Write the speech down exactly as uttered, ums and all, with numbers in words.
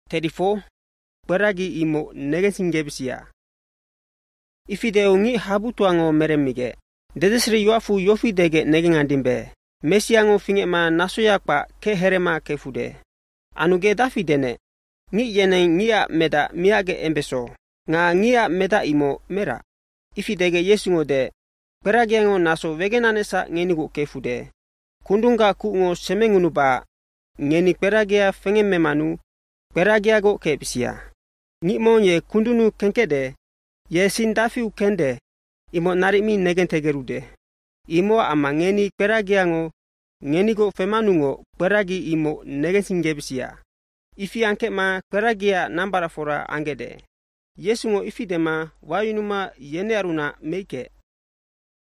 thirty-four Kperagi imo negensingebisia. Ifideo ngi habutuango meremige. Dedesri yoafu yofidege negengandimbe. Mesiango fingema nasoyakpa ke herema kefude. Anuge dafidene. Ngi yene ngia meda miage embeso. Nga ngia meda imo mera. Ifidege yesungo de. Kperagiango naso vegenanesa ngenigo kefude. Kundunga kuungo semengunuba. Ngeni kperagia fengememanu. Kperagiago kepisia. Ngimo ye kundunu kenkede. Ye sindafiu kende. Imo narimi negentegerude. Imo ama ngeni kperagiango. Ngenigo femanungo kperagi imo negensingebisia. Ifi anke ma kperagia nambara fora angede. Yesungo ifidema wayunuma yene aruna meike.